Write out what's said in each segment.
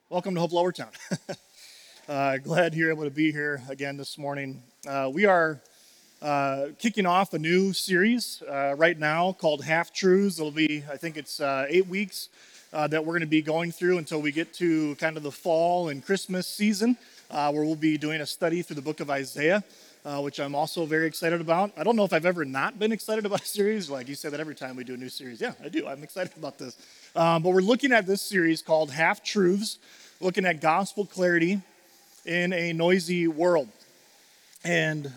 Welcome to Hope Lowertown. Glad you're able to be here again this morning. We are kicking off a new series right now called Half Truths. It'll be, I think it's 8 weeks that we're going to be going through until we get to kind of the fall and Christmas season, where we'll be doing a study through the book of Isaiah, which I'm also very excited about. I don't know if I've ever not been excited about a series. Like you say that every time we do a new series. Yeah, I do. I'm excited about this. But we're looking at this series called Half Truths, looking at gospel clarity in a noisy world. And,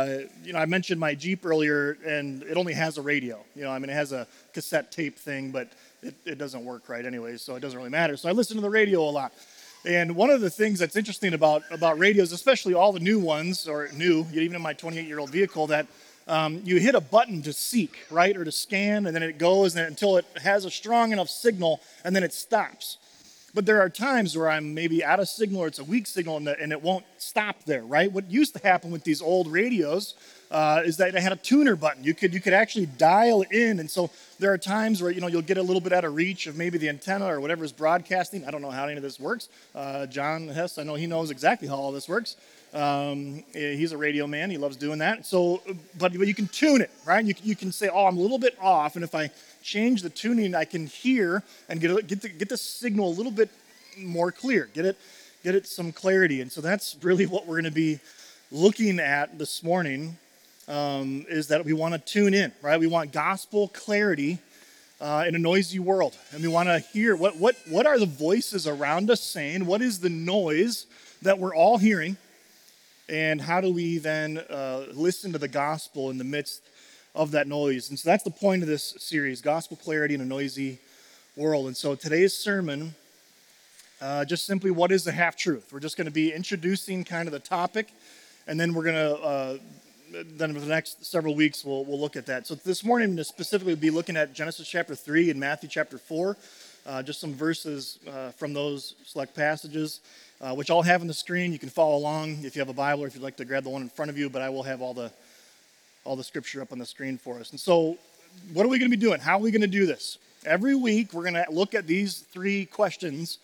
I mentioned my Jeep earlier, and it only has a radio. It has a cassette tape thing, but it doesn't work right anyways, so it doesn't really matter. So I listen to the radio a lot. And one of the things that's interesting about radios, especially all the new ones, or new, even in my 28-year-old vehicle, that you hit a button to seek, right, or to scan, and then it goes until it has a strong enough signal, and then it stops. But there are times where I'm maybe out of signal or it's a weak signal and it won't stop there, right? What used to happen with these old radios is that they had a tuner button. You could actually dial in, and so there are times where you'll get a little bit out of reach of maybe the antenna or whatever is broadcasting. I don't know how any of this works. John Hess, I know he knows exactly how all this works. He's a radio man. He loves doing that. So, but you can tune it, right? You can say, oh, I'm a little bit off, and if I change the tuning, I can hear and get the signal a little bit more clear. Get it some clarity. And so that's really what we're going to be looking at this morning. Is that we want to tune in, right? We want gospel clarity in a noisy world, and we want to hear what are the voices around us saying? What is the noise that we're all hearing? And how do we then listen to the gospel in the midst of that noise? And so that's the point of this series, Gospel Clarity in a Noisy World. And so today's sermon, just simply, what is the half-truth? We're just going to be introducing kind of the topic, and then we're going to, then for the next several weeks, we'll look at that. So this morning, we'll specifically be looking at Genesis chapter 3 and Matthew chapter 4, just some verses from those select passages, which I'll have on the screen. You can follow along if you have a Bible or if you'd like to grab the one in front of you, but I will have all the scripture up on the screen for us. And so what are we going to be doing? How are we going to do this? Every week, we're going to look at these three questions,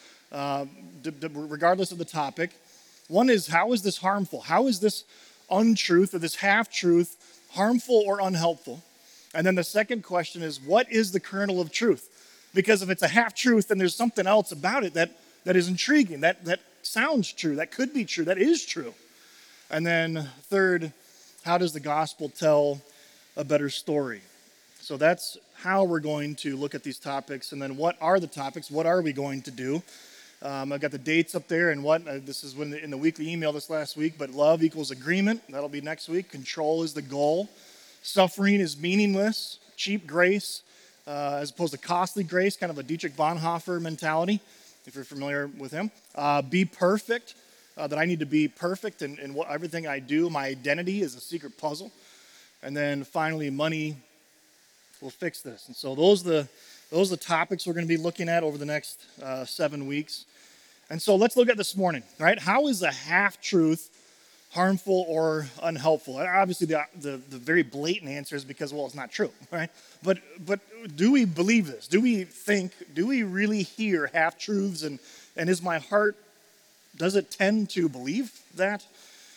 regardless of the topic. One is, how is this harmful? How is this untruth or this half-truth harmful or unhelpful? And then the second question is, what is the kernel of truth? Because if it's a half-truth, then there's something else about it that is intriguing, that sounds true, that could be true, that is true. And then third, how does the gospel tell a better story? So that's how we're going to look at these topics. And then what are the topics? What are we going to do? I've got the dates up there, and this is in the weekly email this last week, but love equals agreement. That'll be next week. Control is the goal. Suffering is meaningless. Cheap grace, as opposed to costly grace, kind of a Dietrich Bonhoeffer mentality, if you're familiar with him. Be perfect, that I need to be perfect in everything I do. My identity is a secret puzzle. And then finally, money will fix this. And so those are the topics we're going to be looking at over the next 7 weeks. And so let's look at this morning, right? How is a half-truth harmful or unhelpful? Obviously, the very blatant answer is because, well, it's not true, right? But do we believe this? Do we really hear half-truths? And is my heart, does it tend to believe that?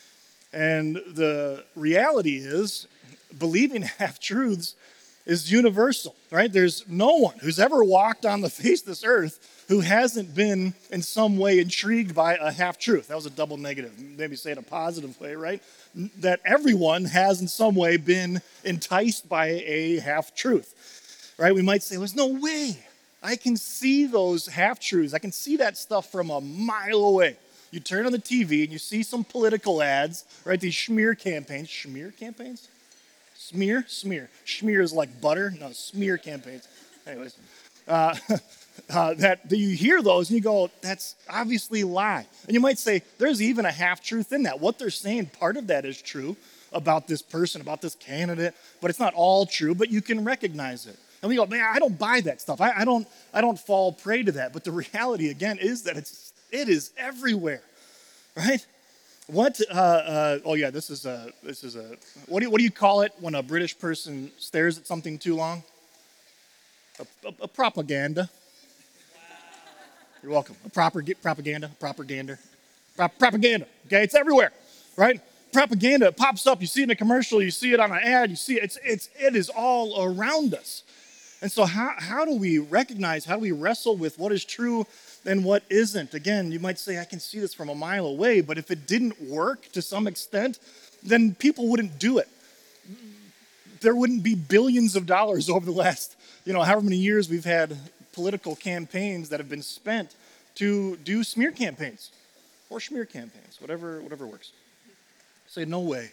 And the reality is, believing half-truths is universal, right? There's no one who's ever walked on the face of this earth who hasn't been in some way intrigued by a half-truth. That was a double negative. Maybe say it a positive way, right? That everyone has in some way been enticed by a half-truth, right? We might say, there's no way. I can see those half-truths. I can see that stuff from a mile away. You turn on the TV and you see some political ads, right? These smear campaigns. Smear campaigns? Smear? Smear is like butter. No, smear campaigns. Anyways, that you hear those and you go, that's obviously a lie. And you might say, there's even a half-truth in that. What they're saying, part of that is true about this person, about this candidate, but it's not all true, but you can recognize it. And we go, man, I don't buy that stuff. I don't fall prey to that. But the reality, again, is that it is everywhere, right? What? Oh yeah, this is a. What do you call it when a British person stares at something too long? A propaganda. You're welcome. Propaganda. Okay, it's everywhere, right? Propaganda pops up. You see it in a commercial. You see it on an ad. You see it is all around us. And so how do we recognize, how do we wrestle with what is true and what isn't? Again, you might say, I can see this from a mile away, but if it didn't work to some extent, then people wouldn't do it. There wouldn't be billions of dollars over the last, however many years we've had political campaigns that have been spent to do smear campaigns or schmear campaigns, whatever works. Say, no way.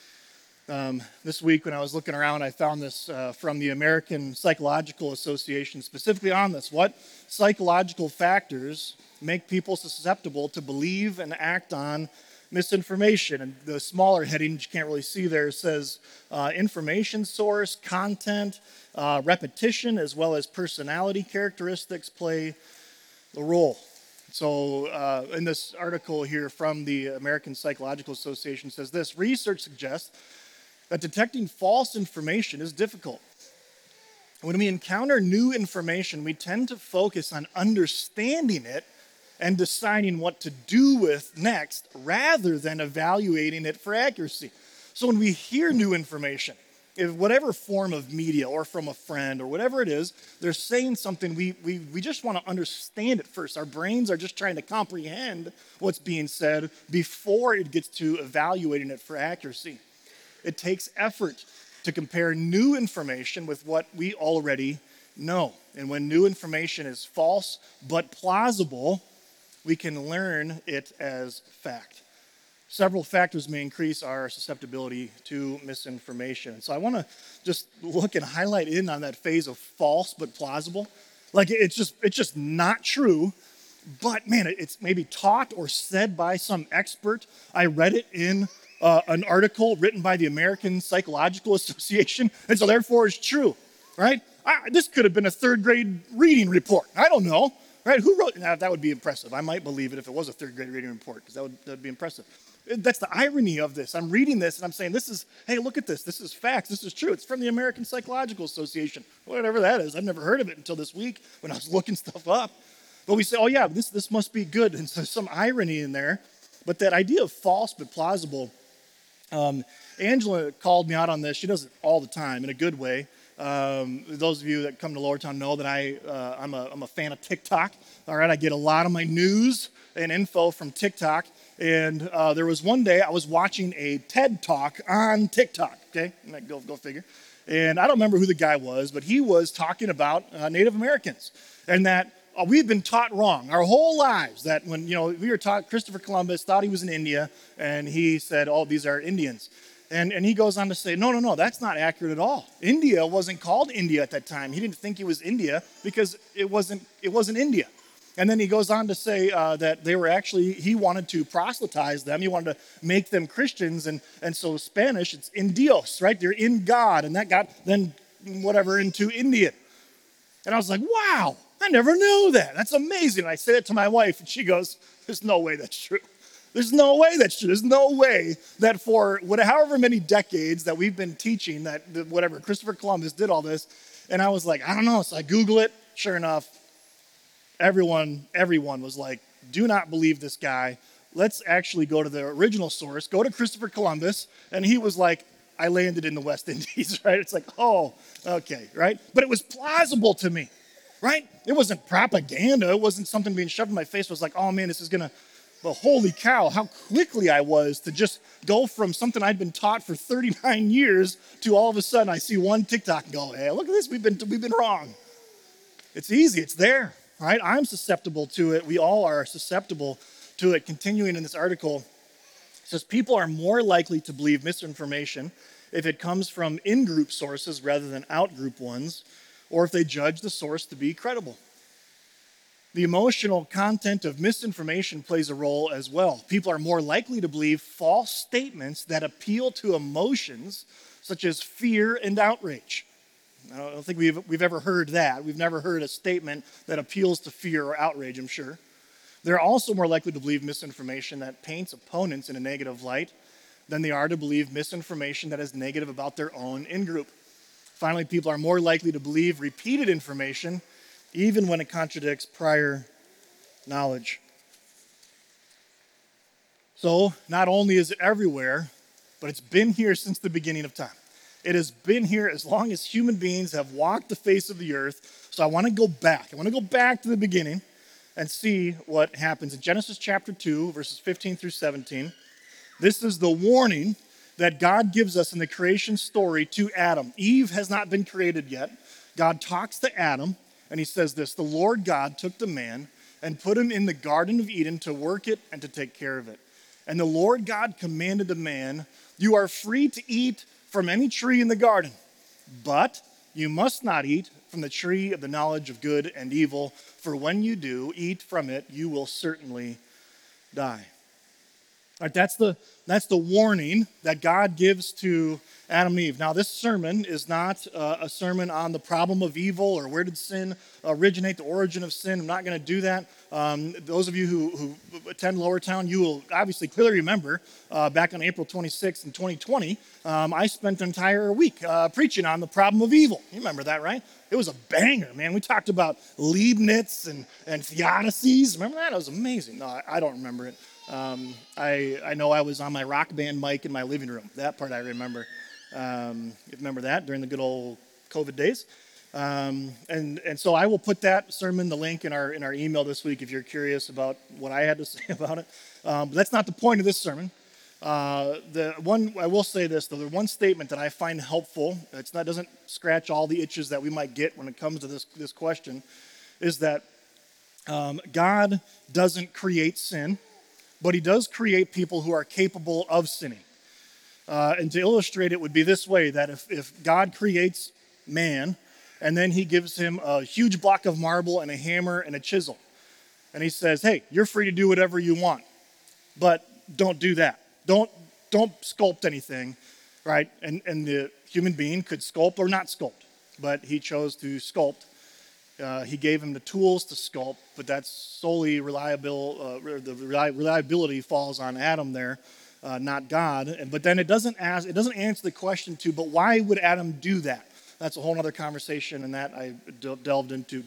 This week when I was looking around, I found this from the American Psychological Association, specifically on this. What psychological factors make people susceptible to believe and act on misinformation? And the smaller heading, which you can't really see there, says information source, content, repetition, as well as personality characteristics play the role. So in this article here from the American Psychological Association says this: research suggests that detecting false information is difficult. When we encounter new information, we tend to focus on understanding it and deciding what to do with next rather than evaluating it for accuracy. So when we hear new information, if whatever form of media or from a friend or whatever it is, they're saying something, we just want to understand it first. Our brains are just trying to comprehend what's being said before it gets to evaluating it for accuracy. It takes effort to compare new information with what we already know. And when new information is false but plausible, we can learn it as fact. Several factors may increase our susceptibility to misinformation. So I want to just look and highlight in on that phase of false but plausible. Like it's just not true, but man, it's maybe taught or said by some expert. I read it in an article written by the American Psychological Association, and so therefore it's true, right? This could have been a third grade reading report. I don't know, right? Who wrote? Now, that would be impressive. I might believe it if it was a third grade reading report, because that would be impressive. That's the irony of this. I'm reading this and I'm saying, hey, look at this. This is facts. This is true. It's from the American Psychological Association, whatever that is. I've never heard of it until this week when I was looking stuff up. But we say, oh yeah, this must be good. And so there's some irony in there. But that idea of false but plausible, Angela called me out on this. She does it all the time in a good way. Those of you that come to Lowertown know that I'm a fan of TikTok. All right, I get a lot of my news and info from TikTok. And there was one day I was watching a TED Talk on TikTok. Okay, go figure. And I don't remember who the guy was, but he was talking about Native Americans and that we've been taught wrong our whole lives. That when we were taught Christopher Columbus thought he was in India, and he said, "Oh, these are Indians." And he goes on to say, no, that's not accurate at all. India wasn't called India at that time. He didn't think it was India because it wasn't India. And then he goes on to say that they were actually, he wanted to proselytize them. He wanted to make them Christians. And so Spanish, it's in Dios, right? They're in God. And that got then into Indian. And I was like, wow, I never knew that. That's amazing. And I said it to my wife and she goes, there's no way that's true. There's no way that's true. There's no way that for however many decades that we've been teaching that Christopher Columbus did all this. And I was like, I don't know. So I Google it. Sure enough, everyone was like, do not believe this guy. Let's actually go to the original source, go to Christopher Columbus. And he was like, I landed in the West Indies, right? It's like, oh, okay, right? But it was plausible to me, right? It wasn't propaganda. It wasn't something being shoved in my face. It was like, oh man, this is going to, but holy cow, how quickly I was to just go from something I'd been taught for 39 years to all of a sudden I see one TikTok and go, hey, look at this, we've been wrong. It's easy, it's there, right? I'm susceptible to it. We all are susceptible to it. Continuing in this article, it says people are more likely to believe misinformation if it comes from in-group sources rather than out-group ones, or if they judge the source to be credible. The emotional content of misinformation plays a role as well. People are more likely to believe false statements that appeal to emotions such as fear and outrage. I don't think we've ever heard that. We've never heard a statement that appeals to fear or outrage, I'm sure. They're also more likely to believe misinformation that paints opponents in a negative light than they are to believe misinformation that is negative about their own in-group. Finally, people are more likely to believe repeated information even when it contradicts prior knowledge. So not only is it everywhere, but it's been here since the beginning of time. It has been here as long as human beings have walked the face of the earth. So I want to go back. I want to go back to the beginning and see what happens. In Genesis chapter 2, verses 15 through 17, this is the warning that God gives us in the creation story to Adam. Eve has not been created yet. God talks to Adam, and he says this: the Lord God took the man and put him in the Garden of Eden to work it and to take care of it. And the Lord God commanded the man, you are free to eat from any tree in the garden, but you must not eat from the tree of the knowledge of good and evil, for when you do eat from it, you will certainly die. All right, that's the warning that God gives to Adam and Eve. Now, this sermon is not a sermon on the problem of evil or where did sin originate, the origin of sin. I'm not going to do that. Those of you who attend Lower Town, you will obviously clearly remember back on April 26th in 2020, I spent an entire week preaching on the problem of evil. You remember that, right? It was a banger, man. We talked about Leibniz and theodicies. Remember that? It was amazing. No, I don't remember it. I know I was on my Rock Band mic in my living room. That part I remember. You remember that during the good old COVID days. And so I will put that sermon, the link in our email this week if you're curious about what I had to say about it. But that's not the point of this sermon. The one I will say this though, the one statement that I find helpful, doesn't scratch all the itches that we might get when it comes to this question, is that God doesn't create sin, but he does create people who are capable of sinning. And to illustrate it would be this way, that if God creates man, and then he gives him a huge block of marble and a hammer and a chisel, and he says, hey, you're free to do whatever you want, but don't do that. Don't sculpt anything, right? And the human being could sculpt or not sculpt, but he chose to sculpt. He gave him the tools to sculpt, but that's solely reliable. The reliability falls on Adam there, not God. But then it doesn't answer the question but why would Adam do that? That's a whole other conversation, and that I dove into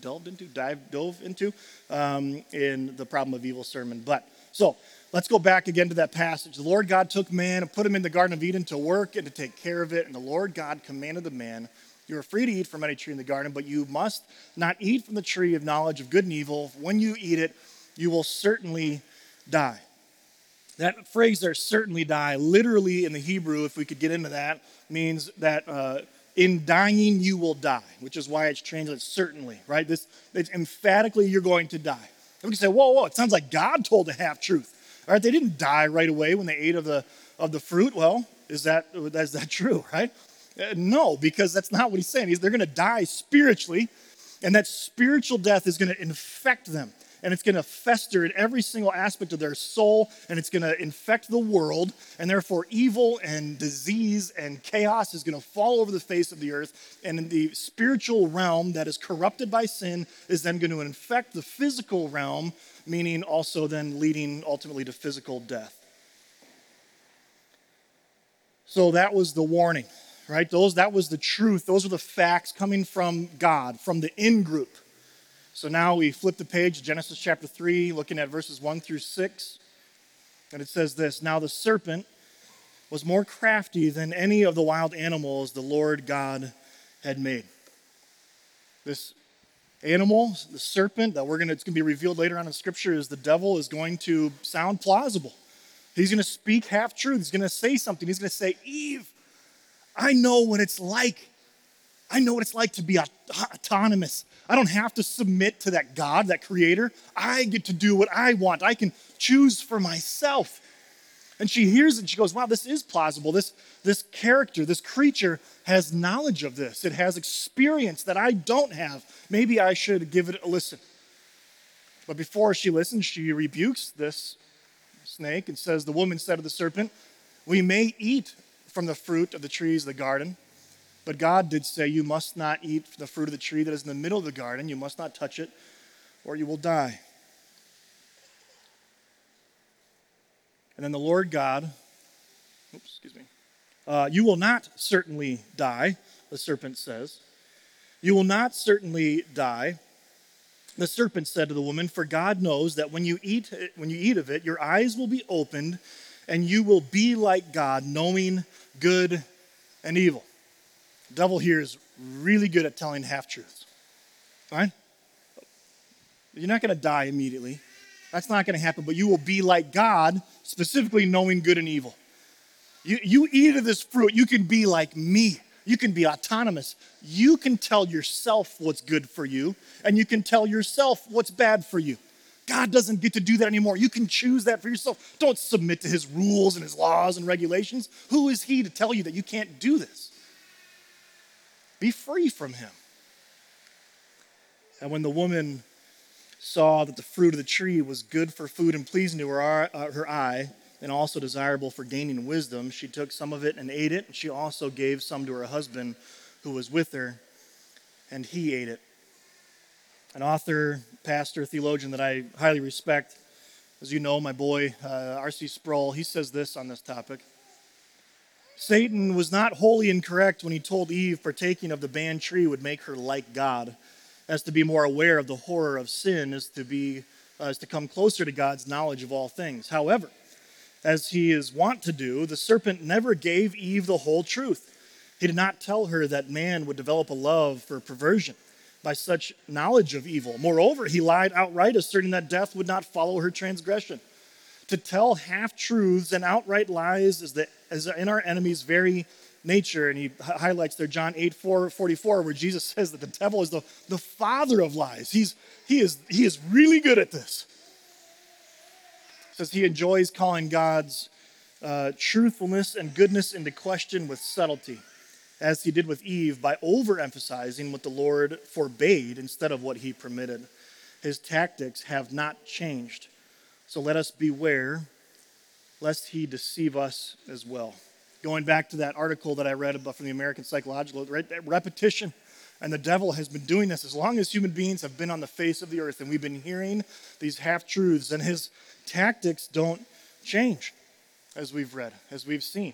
in the Problem of Evil sermon. But so let's go back again to that passage. The Lord God took man and put him in the Garden of Eden to work and to take care of it. And the Lord God commanded the man, you are free to eat from any tree in the garden, but you must not eat from the tree of knowledge of good and evil. When you eat it, you will certainly die. That phrase there, certainly die, literally in the Hebrew, if we could get into that, means that in dying you will die, which is why it's translated certainly, right? It's emphatically you're going to die. And we can say, whoa, it sounds like God told a half-truth. All right, they didn't die right away when they ate of the fruit. Well, is that true, right? No, because that's not what he's saying. They're going to die spiritually, and that spiritual death is going to infect them, and it's going to fester in every single aspect of their soul, and it's going to infect the world, and therefore evil and disease and chaos is going to fall over the face of the earth, and in the spiritual realm that is corrupted by sin is then going to infect the physical realm, meaning also then leading ultimately to physical death. So that was the warning. Right? That was the truth. Those are the facts coming from God, from the in-group. So now we flip the page, Genesis chapter 3, looking at verses 1 through 6. And it says this: now the serpent was more crafty than any of the wild animals the Lord God had made. This animal, the serpent, it's going to be revealed later on in Scripture, is the devil, is going to sound plausible. He's going to speak half-truth. He's going to say something. He's going to say, Eve, I know what it's like. I know what it's like to be autonomous. I don't have to submit to that God, that creator. I get to do what I want. I can choose for myself. And she hears it and she goes, wow, this is plausible. This character, this creature has knowledge of this. It has experience that I don't have. Maybe I should give it a listen. But before she listens, she rebukes this snake and says, the woman said to the serpent, we may eat from the fruit of the trees of the garden, but God did say, you must not eat from the fruit of the tree that is in the middle of the garden. You must not touch it, or you will die. And then the Lord God, you will not certainly die, the serpent says. You will not certainly die. The serpent said to the woman, "For God knows that when you eat of it, your eyes will be opened, and you will be like God, knowing good and evil." The devil here is really good at telling half-truths, right? You're not going to die immediately. That's not going to happen, but you will be like God, specifically knowing good and evil. You eat of this fruit, you can be like me. You can be autonomous. You can tell yourself what's good for you, and you can tell yourself what's bad for you. God doesn't get to do that anymore. You can choose that for yourself. Don't submit to his rules and his laws and regulations. Who is he to tell you that you can't do this? Be free from him. And when the woman saw that the fruit of the tree was good for food and pleasing to her eye, and also desirable for gaining wisdom, she took some of it and ate it. And she also gave some to her husband who was with her, and he ate it. An author, pastor, theologian that I highly respect, as you know, my boy, R.C. Sproul, he says this on this topic. Satan was not wholly incorrect when he told Eve partaking of the banned tree would make her like God. As to be more aware of the horror of sin is to come closer to God's knowledge of all things. However, as he is wont to do, the serpent never gave Eve the whole truth. He did not tell her that man would develop a love for perversion by such knowledge of evil. Moreover, he lied outright, asserting that death would not follow her transgression. To tell half-truths and outright lies is in our enemy's very nature. And he highlights there John 8:44, where Jesus says that the devil is the father of lies. He is really good at this. Says he enjoys calling God's truthfulness and goodness into question with subtlety, as he did with Eve by overemphasizing what the Lord forbade instead of what he permitted. His tactics have not changed. So let us beware lest he deceive us as well. Going back to that article that I read about from the American Psychological, right? Repetition. And the devil has been doing this as long as human beings have been on the face of the earth, and we've been hearing these half-truths, and his tactics don't change, as we've read, as we've seen.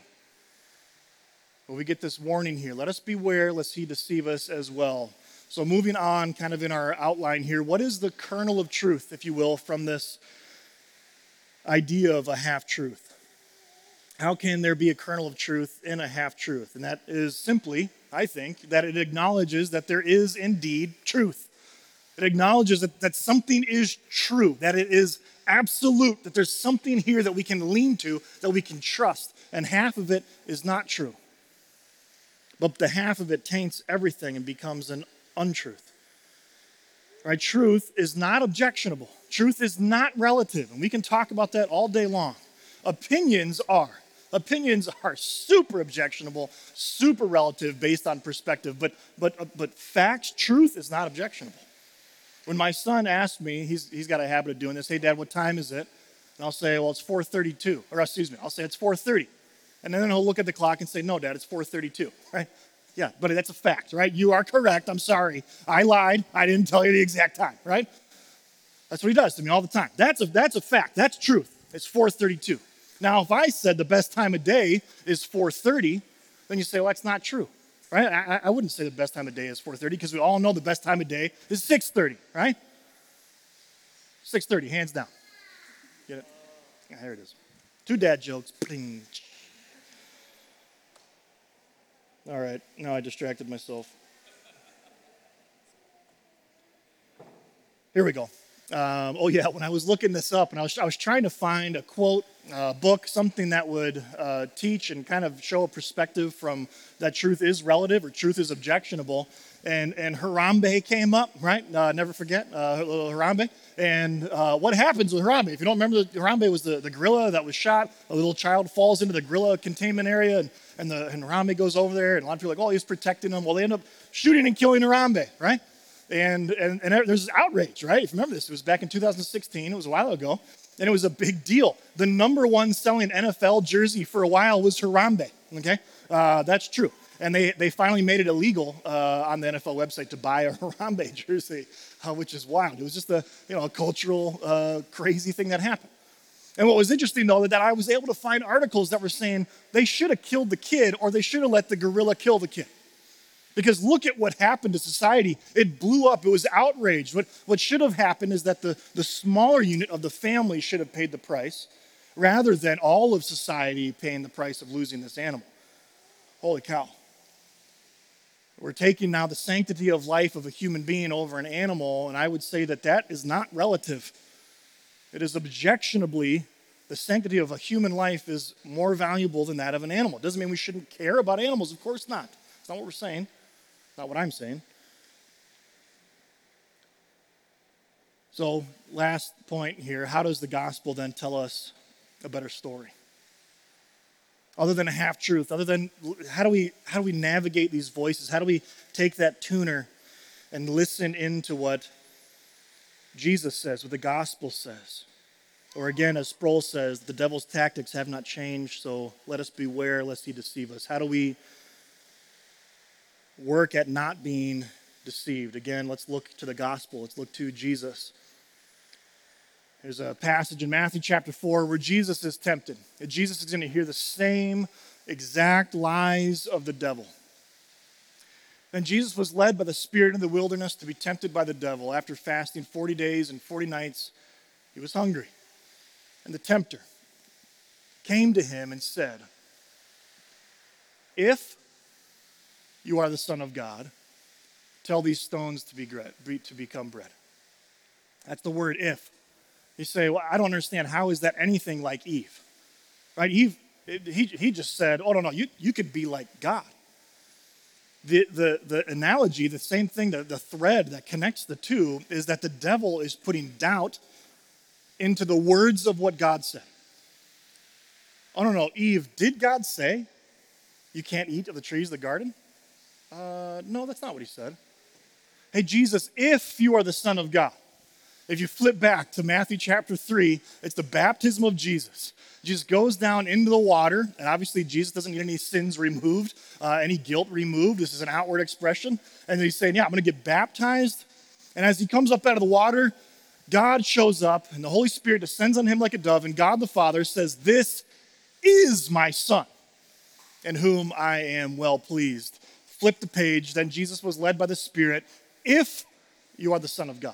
But we get this warning here. Let us beware lest he deceive us as well. So moving on, kind of in our outline here, what is the kernel of truth, if you will, from this idea of a half-truth? How can there be a kernel of truth in a half-truth? And that is simply, I think, that it acknowledges that there is indeed truth. It acknowledges that something is true, that it is absolute, that there's something here that we can lean to, that we can trust, and half of it is not true. But the half of it taints everything and becomes an untruth. Right? Truth is not objectionable. Truth is not relative, and we can talk about that all day long. Opinions are. Opinions are super objectionable, super relative based on perspective, but facts, truth is not objectionable. When my son asks me, he's got a habit of doing this, "Hey, Dad, what time is it?" And I'll say, "Well, it's 4:32," or excuse me, I'll say it's 4:30. And then he'll look at the clock and say, "No, Dad, it's 4:32," right? Yeah, but that's a fact, right? You are correct, I'm sorry. I lied, I didn't tell you the exact time, right? That's what he does to me all the time. That's a fact, that's truth. It's 4:32. Now, if I said the best time of day is 4:30, then you say, well, that's not true, right? I wouldn't say the best time of day is 4:30 because we all know the best time of day is 6:30, right? 6:30, hands down. Get it? Yeah, there it is. 2 dad jokes. Bling. All right, now I distracted myself. Here we go. When I was looking this up, and I was trying to find a quote, book, something that would teach and kind of show a perspective from that truth is relative or truth is objectionable. And Harambe came up, right? Never forget, little Harambe. And what happens with Harambe? If you don't remember, Harambe was the gorilla that was shot. A little child falls into the gorilla containment area, and Harambe goes over there, and a lot of people are like, oh, he's protecting him. Well, they end up shooting and killing Harambe, right? And there's this outrage, right? If you remember this, it was back in 2016. It was a while ago. And it was a big deal. The number one selling NFL jersey for a while was Harambe, okay? That's true. And they finally made it illegal on the NFL website to buy a Harambe jersey, which is wild. It was just a cultural crazy thing that happened. And what was interesting, though, that I was able to find articles that were saying they should have killed the kid or they should have let the gorilla kill the kid. Because look at what happened to society. It blew up. It was outraged. What should have happened is that the smaller unit of the family should have paid the price rather than all of society paying the price of losing this animal. Holy cow. We're taking now the sanctity of life of a human being over an animal, and I would say that that is not relative. It is objectionably, the sanctity of a human life is more valuable than that of an animal. It doesn't mean we shouldn't care about animals. Of course not. That's not what we're saying. Not what I'm saying. So, last point here, how does the gospel then tell us a better story? Other than a half-truth, other than how do we navigate these voices? How do we take that tuner and listen into what Jesus says, what the gospel says? Or again, as Sproul says, the devil's tactics have not changed, so let us beware lest he deceive us. How do we work at not being deceived? Again, let's look to the gospel. Let's look to Jesus. There's a passage in Matthew chapter 4 where Jesus is tempted. And Jesus is going to hear the same exact lies of the devil. Then Jesus was led by the Spirit in the wilderness to be tempted by the devil. After fasting 40 days and 40 nights, he was hungry. And the tempter came to him and said, "If you are the Son of God, tell these stones to become bread." That's the word "if." You say, well, I don't understand. How is that anything like Eve? Right? Eve, he just said, oh, no, you could be like God. The analogy, the same thing, the thread that connects the two is that the devil is putting doubt into the words of what God said. Oh, no, Eve, did God say you can't eat of the trees of the garden? No, that's not what he said. Hey, Jesus, if you are the Son of God. If you flip back to Matthew chapter 3, it's the baptism of Jesus. Jesus goes down into the water, and obviously Jesus doesn't need any sins removed, any guilt removed. This is an outward expression. And he's saying, yeah, I'm going to get baptized. And as he comes up out of the water, God shows up, and the Holy Spirit descends on him like a dove, and God the Father says, "This is my Son, in whom I am well pleased." Flip the page. Then Jesus was led by the Spirit, if you are the Son of God.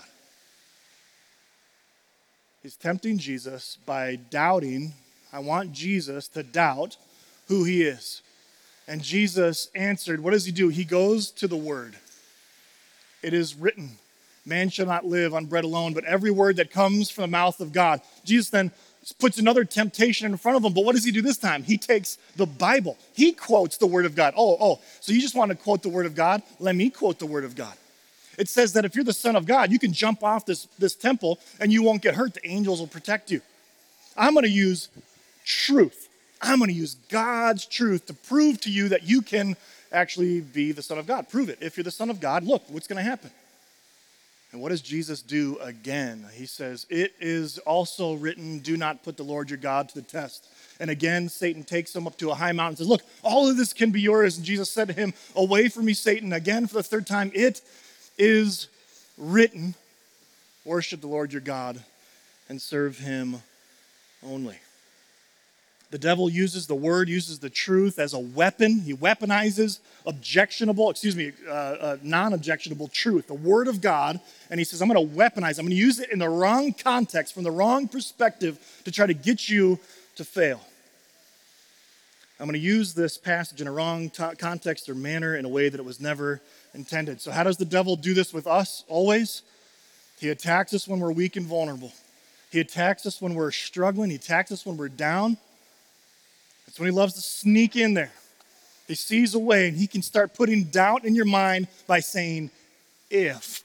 He's tempting Jesus by doubting. I want Jesus to doubt who he is. And Jesus answered, what does he do? He goes to the word. It is written, man shall not live on bread alone, but every word that comes from the mouth of God. Jesus then puts another temptation in front of him, but what does he do this time? He takes the Bible. He quotes the word of God. So you just want to quote the word of God? Let me quote the word of God. It says that if you're the Son of God, you can jump off this temple and you won't get hurt. The angels will protect you. I'm going to use truth. I'm going to use God's truth to prove to you that you can actually be the Son of God. Prove it. If you're the Son of God, look, what's going to happen? And what does Jesus do again? He says, it is also written, do not put the Lord your God to the test. And again, Satan takes him up to a high mountain and says, look, all of this can be yours. And Jesus said to him, away from me, Satan. Again, for the third time, it is written, worship the Lord your God and serve him only. The devil uses the word, uses the truth as a weapon. He weaponizes non-objectionable truth, the word of God, and he says, I'm going to weaponize, I'm going to use it in the wrong context, from the wrong perspective to try to get you to fail. I'm going to use this passage in a wrong context or manner in a way that it was never intended. So how does the devil do this with us always? He attacks us when we're weak and vulnerable. He attacks us when we're struggling. He attacks us when we're down. That's when he loves to sneak in there. He sees a way and he can start putting doubt in your mind by saying, if.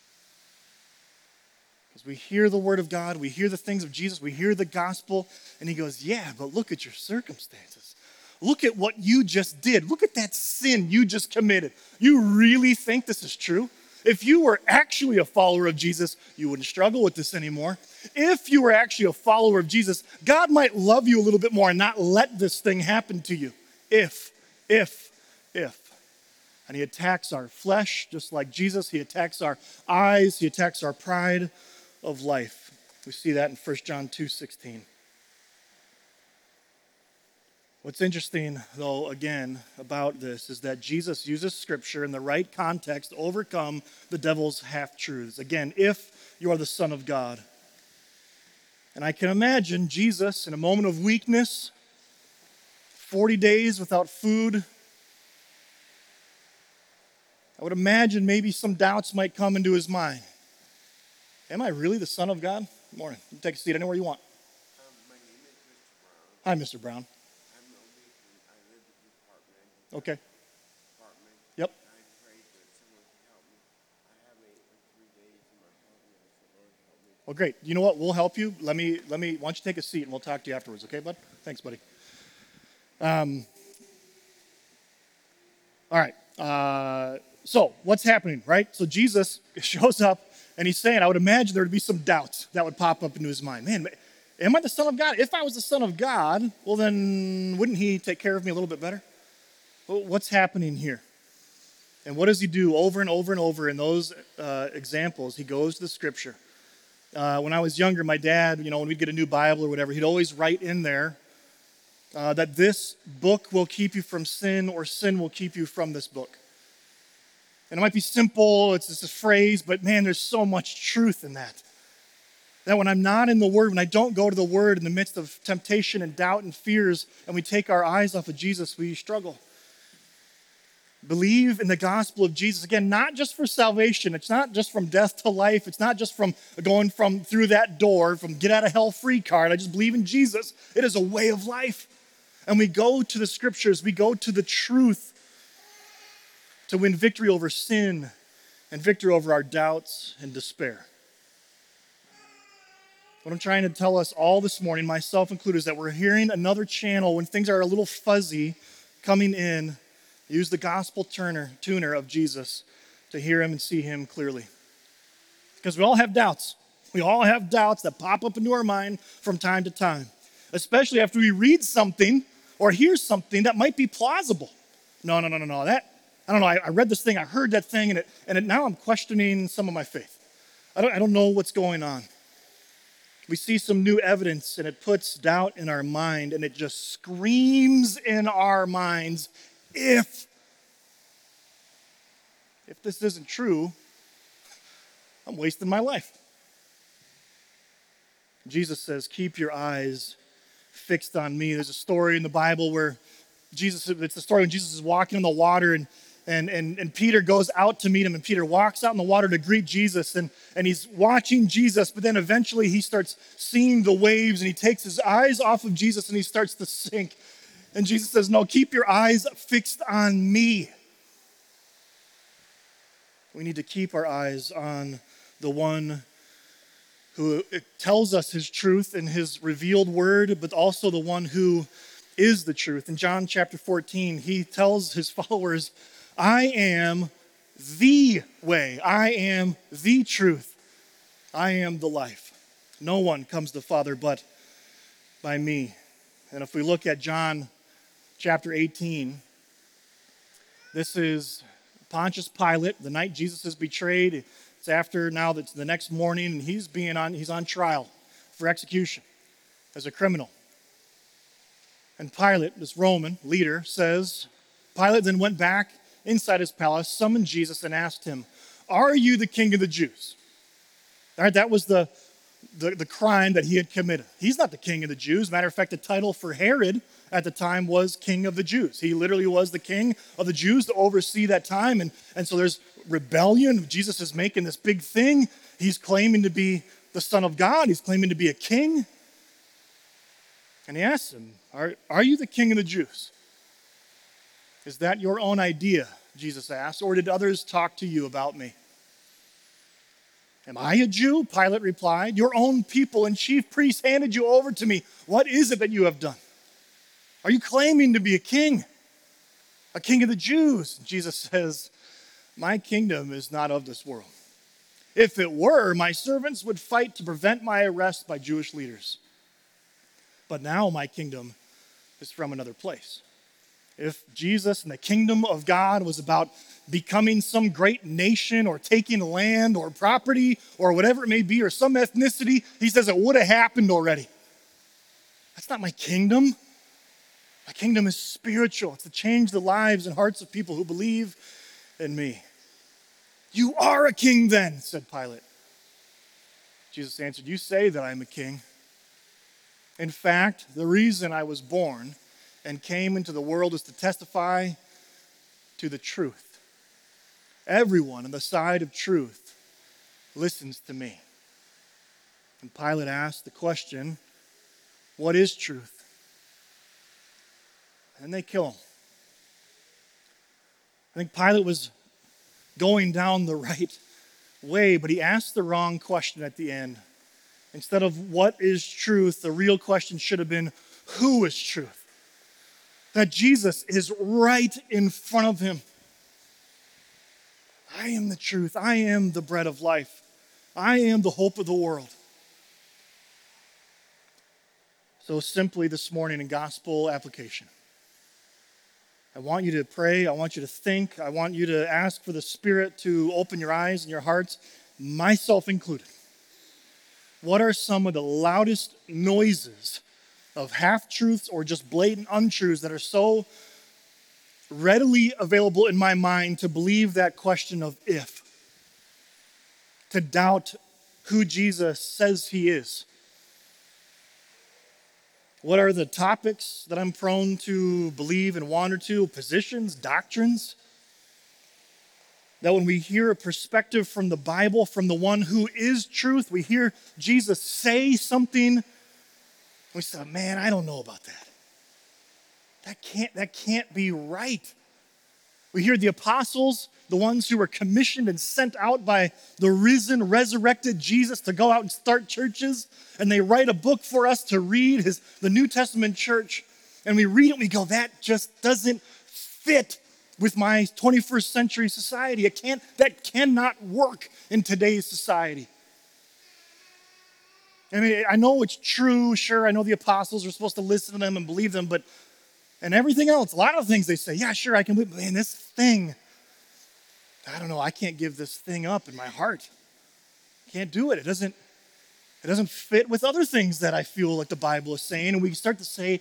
Because we hear the word of God, we hear the things of Jesus, we hear the gospel, and he goes, yeah, but look at your circumstances. Look at what you just did. Look at that sin you just committed. You really think this is true? If you were actually a follower of Jesus, you wouldn't struggle with this anymore. If you were actually a follower of Jesus, God might love you a little bit more and not let this thing happen to you. If. And he attacks our flesh, just like Jesus. He attacks our eyes. He attacks our pride of life. We see that in 1 John 2:16. What's interesting, though, again, about this is that Jesus uses Scripture in the right context to overcome the devil's half-truths. Again, if you are the Son of God. And I can imagine Jesus in a moment of weakness, 40 days without food. I would imagine maybe some doubts might come into his mind. Am I really the Son of God? Good morning. You can take a seat anywhere you want. My name is Mr. Brown. Hi, Mr. Brown. I'm the only I live in the apartment. Okay. Apartment. Yep. I prayed that someone could help me. I haven't eaten in 3 days and my health is the Lord help me. Well, great. You know what? We'll help you. Let me. Why don't you take a seat and we'll talk to you afterwards, okay, bud? Thanks, buddy. All right. So what's happening, right? So Jesus shows up and he's saying, I would imagine there would be some doubts that would pop up into his mind. Man, am I the Son of God? If I was the Son of God, well, then wouldn't he take care of me a little bit better? Well, what's happening here? And what does he do over and over and over in those examples? He goes to the Scripture. When I was younger, my dad, when we'd get a new Bible or whatever, he'd always write in there that this book will keep you from sin or sin will keep you from this book. And it might be simple, it's just a phrase, but man, there's so much truth in that. That when I'm not in the Word, when I don't go to the Word in the midst of temptation and doubt and fears, and we take our eyes off of Jesus, we struggle. Believe in the gospel of Jesus. Again, not just for salvation. It's not just from death to life. It's not just from going through that door, from get out of hell free card. I just believe in Jesus. It is a way of life. And we go to the Scriptures. We go to the truth to win victory over sin and victory over our doubts and despair. What I'm trying to tell us all this morning, myself included, is that we're hearing another channel when things are a little fuzzy coming in. Use the gospel tuner of Jesus to hear him and see him clearly. Because we all have doubts. We all have doubts that pop up into our mind from time to time, especially after we read something or hear something that might be plausible. No. I don't know. I read this thing, I heard that thing, and now I'm questioning some of my faith. I don't know what's going on. We see some new evidence, and it puts doubt in our mind, and it just screams in our minds, if this isn't true, I'm wasting my life. Jesus says, keep your eyes fixed on me. There's a story in the Bible where it's the story when Jesus is walking on the water and Peter goes out to meet him, and Peter walks out in the water to greet Jesus, and he's watching Jesus, but then eventually he starts seeing the waves, and he takes his eyes off of Jesus and he starts to sink. And Jesus says, no, keep your eyes fixed on me. We need to keep our eyes on the one who tells us his truth in his revealed word, but also the one who is the truth. In John chapter 14, he tells his followers, I am the way. I am the truth. I am the life. No one comes to the Father but by me. And if we look at John chapter 18, this is Pontius Pilate, the night Jesus is betrayed. It's after now that's the next morning, and he's on trial for execution as a criminal. And Pilate, this Roman leader, says, Pilate then went back inside his palace, summoned Jesus, and asked him, are you the king of the Jews? All right, that was the crime that he had committed. He's not the king of the Jews. Matter of fact, the title for Herod at the time was king of the Jews. He literally was the king of the Jews to oversee that time. And so there's rebellion. Jesus is making this big thing. He's claiming to be the Son of God. He's claiming to be a king. And he asks him, are you the king of the Jews? Is that your own idea, Jesus asked, or did others talk to you about me? Am I a Jew? Pilate replied. Your own people and chief priests handed you over to me. What is it that you have done? Are you claiming to be a king of the Jews? Jesus says, my kingdom is not of this world. If it were, my servants would fight to prevent my arrest by Jewish leaders. But now my kingdom is from another place. If Jesus and the kingdom of God was about becoming some great nation or taking land or property or whatever it may be, or some ethnicity, he says it would have happened already. That's not my kingdom. My kingdom is spiritual. It's to change the lives and hearts of people who believe in me. You are a king then, said Pilate. Jesus answered, you say that I'm a king. In fact, the reason I was born and came into the world is to testify to the truth. Everyone on the side of truth listens to me. And Pilate asked the question, what is truth? And they kill him. I think Pilate was going down the right way, but he asked the wrong question at the end. Instead of what is truth, the real question should have been, who is truth? That Jesus is right in front of him. I am the truth. I am the bread of life. I am the hope of the world. So simply this morning in gospel application, I want you to pray. I want you to think. I want you to ask for the Spirit to open your eyes and your hearts, myself included. What are some of the loudest noises of half-truths or just blatant untruths that are so readily available in my mind to believe that question of if, to doubt who Jesus says he is? What are the topics that I'm prone to believe and wander to, positions, doctrines? That when we hear a perspective from the Bible, from the one who is truth, we hear Jesus say something, we say, man, I don't know about that. That can't be right. We hear the apostles, the ones who were commissioned and sent out by the risen, resurrected Jesus to go out and start churches, and they write a book for us to read, the New Testament church, and we read it and we go, that just doesn't fit with my 21st century society. That cannot work in today's society. I mean, I know it's true, sure, I know the apostles are supposed to listen to them and believe them, and everything else, a lot of things they say, yeah, sure, I can believe, man, this thing, I don't know, I can't give this thing up in my heart. Can't do it. It doesn't fit with other things that I feel like the Bible is saying, and we start to say,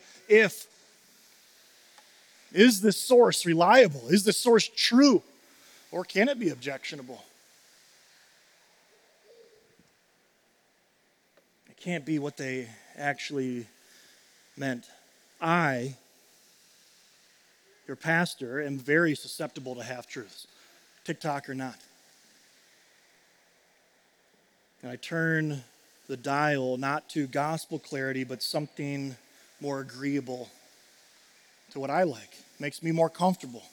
is this source reliable? Is this source true? Or can it be objectionable? It can't be what they actually meant. I, your pastor, am very susceptible to half-truths, TikTok or not. And I turn the dial not to gospel clarity, but something more agreeable to what I like, makes me more comfortable.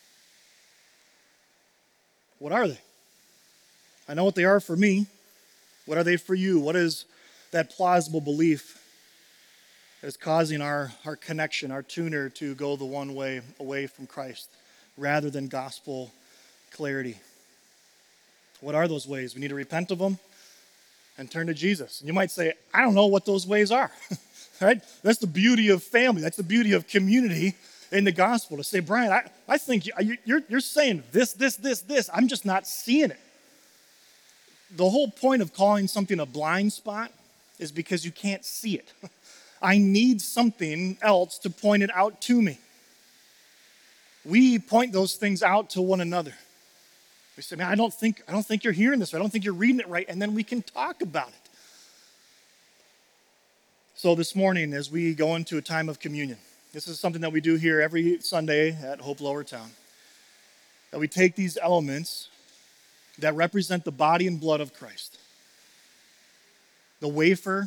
What are they? I know what they are for me. What are they for you? What is that plausible belief that is causing our connection, our tuner to go the one way away from Christ rather than gospel clarity? What are those ways? We need to repent of them and turn to Jesus. And you might say, I don't know what those ways are. Right? That's the beauty of family. That's the beauty of community in the gospel. To say, Brian, I think you're saying this. I'm just not seeing it. The whole point of calling something a blind spot is because you can't see it. I need something else to point it out to me. We point those things out to one another. We say, man, I don't think you're hearing this, or I don't think you're reading it right, and then we can talk about it. So this morning, as we go into a time of communion, this is something that we do here every Sunday at Hope Lower Town, that we take these elements that represent the body and blood of Christ. The wafer,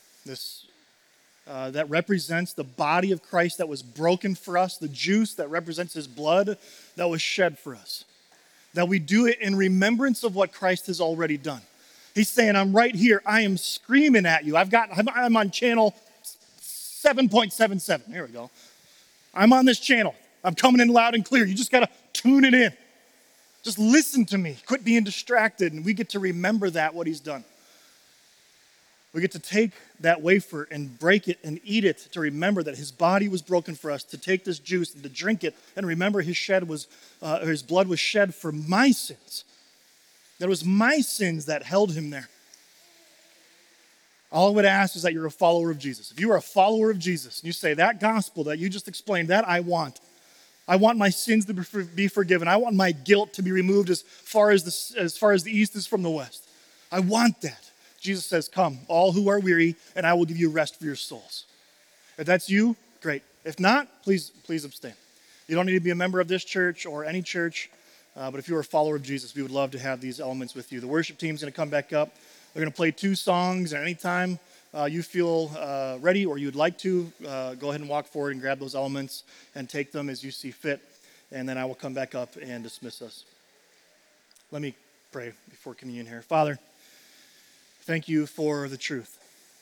that represents the body of Christ that was broken for us, the juice that represents his blood that was shed for us. That we do it in remembrance of what Christ has already done. He's saying, I'm right here. I am screaming at you. I'm on channel 7.77. There we go. I'm on this channel. I'm coming in loud and clear. You just got to tune it in. Just listen to me. Quit being distracted. And we get to remember what he's done. We get to take that wafer and break it and eat it to remember that his body was broken for us, to take this juice and to drink it and remember his blood was shed for my sins. That it was my sins that held him there. All I would ask is that you're a follower of Jesus. If you are a follower of Jesus and you say, that gospel that you just explained, that I want my sins to be forgiven. I want my guilt to be removed as far as the east is from the west. I want that. Jesus says, come, all who are weary, and I will give you rest for your souls. If that's you, great. If not, please abstain. You don't need to be a member of this church or any church, but if you're a follower of Jesus, we would love to have these elements with you. The worship team's going to come back up. They're going to play 2 songs, and anytime you feel ready or you'd like to, go ahead and walk forward and grab those elements and take them as you see fit, and then I will come back up and dismiss us. Let me pray before communion here. Father, thank you for the truth.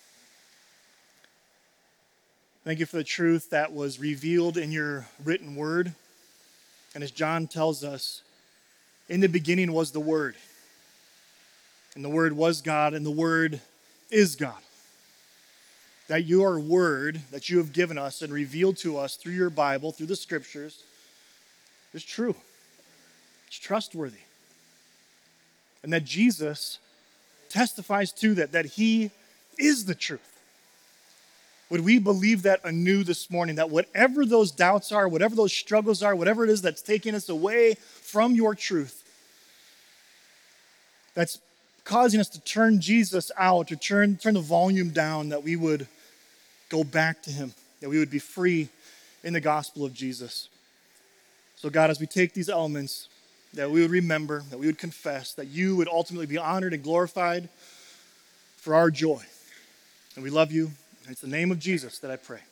Thank you for the truth that was revealed in your written word. And as John tells us, in the beginning was the Word. And the Word was God, and the Word is God. That your word that you have given us and revealed to us through your Bible, through the Scriptures, is true. It's trustworthy. And that Jesus testifies to that he is the truth. Would we believe that anew this morning, that whatever those doubts are, whatever those struggles are, whatever it is that's taking us away from your truth, that's causing us to turn Jesus out, to turn the volume down, that we would go back to him, that we would be free in the gospel of Jesus. So God, as we take these elements, that we would remember, that we would confess, that you would ultimately be honored and glorified for our joy. And we love you. And it's the name of Jesus that I pray.